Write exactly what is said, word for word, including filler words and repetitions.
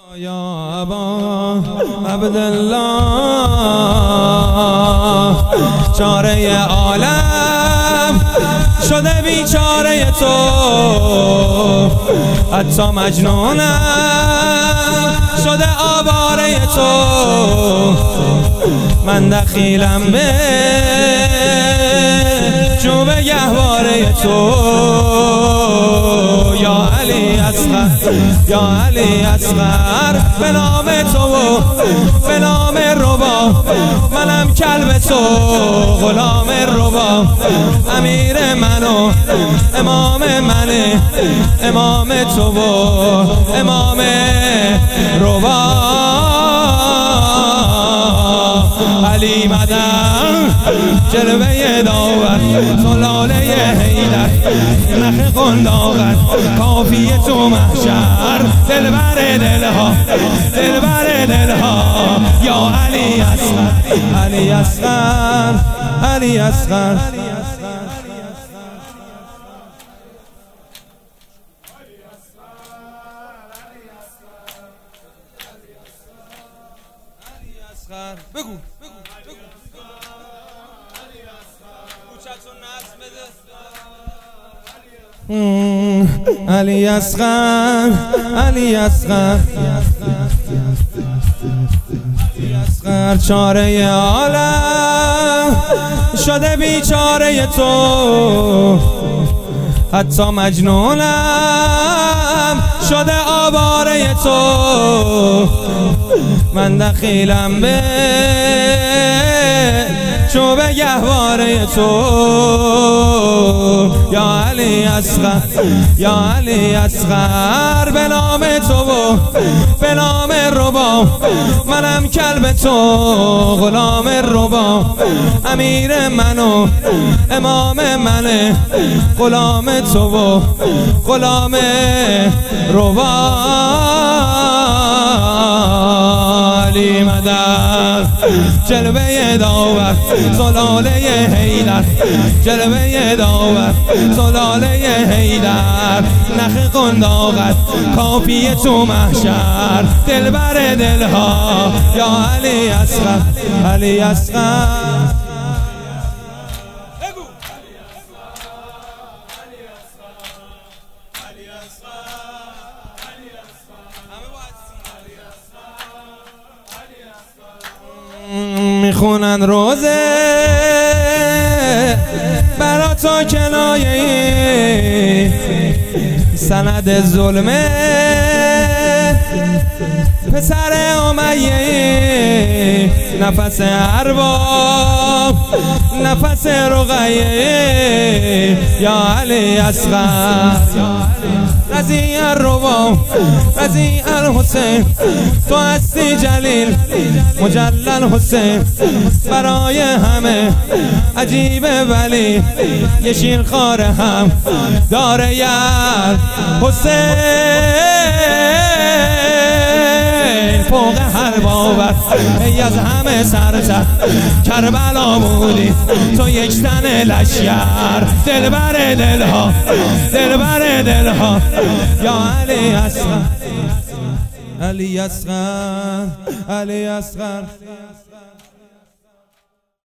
یا ابا عبدالله چاره عالم شده بیچاره تو، حتی مجنونم شده آواره تو. من دخیلم به چوب گهواره تو. یا علی اصغر یا علی اصغر به نام تو و به نام ربا، منم کلب تو غلام ربا. امیر منو امام منه، امام تو و امام ربا. علی مدن جلوه داور سلاله حیدر، نخ قنداقت کافی تو محشر. دلبر دلها دلبر دلها یا علی اصغر علی اصغر علی اصغر. بگو بگو بگو علی اصغر علی اصغر علی اصغر چاره عالم شده بیچاره تو، حتی مجنونم شده آواره تو. من دخیلم به چوب گهواره تو. یا علی اصغر یا علی اصغر به نام تو و به نام ربا، منم کلب تو غلام ربا. امیر منو امام منه، غلام تو و غلام ربا. علی مدد جلوه داور سلاله حیدر، جلوه داور سلاله حیدر. نخ قنداقت کافی تو محشر. دلبر دلها یا علی اصغر علی اصغر. میخونن روزه برا تو کنایه، سند ظلمه پسر امیه. نفس ارباب نفس رقیه یا علی اصغر رضی الربا رضی الحسین. تو هستی جلیل مجلل حسین، برای همه عجیبه ولی یه شیرخواره هم داره یار حسین. فوق هر باور ای از همه سرتر کربلا بودی تو یک تن لشکر. دلبر دلها دلبر دلها یا علی اصغر علی اصغر علی اصغر.